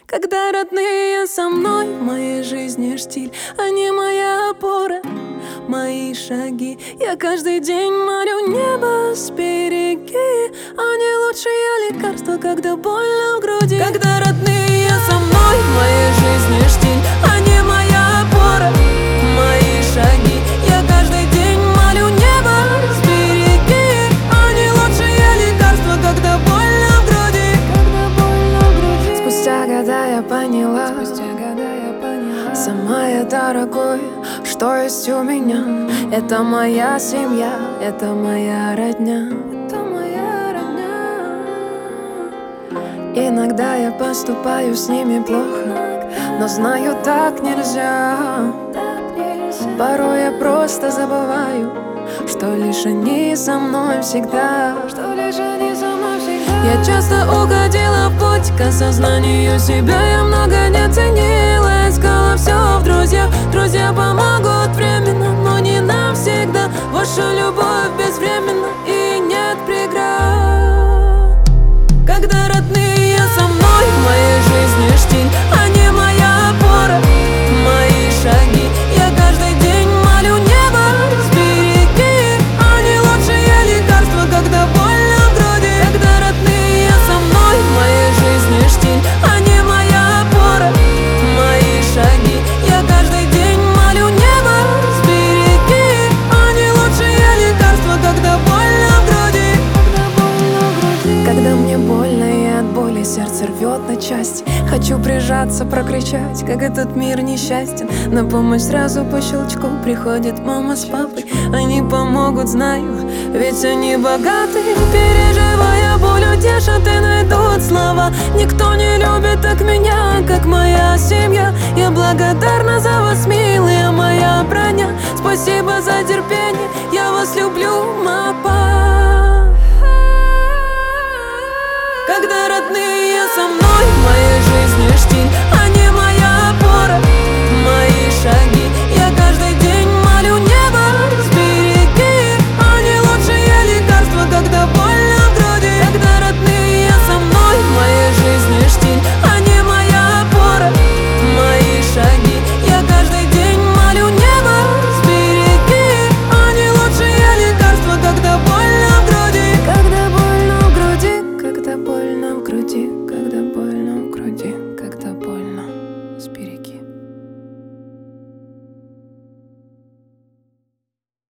Когда родные со мной, в моей жизни штиль, они моя опора, мои шаги. Я каждый день молю небо, сбереги. Они лучшие лекарства, когда больно в груди. Когда родные со мной, в моей жизни штиль, они моя опора, мои шаги. Я каждый день молю небо, сбереги. Они лучшие лекарства, когда больно в груди. Спустя года я поняла, самое дорогое, что есть у меня, это моя семья, это моя родня. Иногда я поступаю с ними плохо, но знаю, так нельзя. Порой я просто забываю, что лишь они со мной всегда. Я часто уходила в путь к осознанию себя. Я много не ценила, искала все в друзьях. Друзья помогут временно, но не навсегда. Ваша любовь безвременна и нет преград. Когда родные со мной, в моей жизни штиль, они моя опора, мои шаги. Я каждый день молю небо, сбереги. Они лучшие лекарства, когда больно в груди. Когда родные со мной, в моей жизни штиль, они моя опора, мои шаги. Я каждый день молю небо, сбереги. Они лучшие лекарства, когда больно в груди. Когда мне больно и от боли сердце рвет на части, хочу прижаться, прокричать, как этот мир несчастен. На помощь сразу по щелчку приходит мама с папой. Они помогут, знаю, ведь они богаты. Переживая боль, утешат и найдут слова. Никто не любит так меня, как моя семья. Я благодарна за вас, милые, моя броня. Спасибо за терпение, я вас люблю, мапа. Когда родные со мной,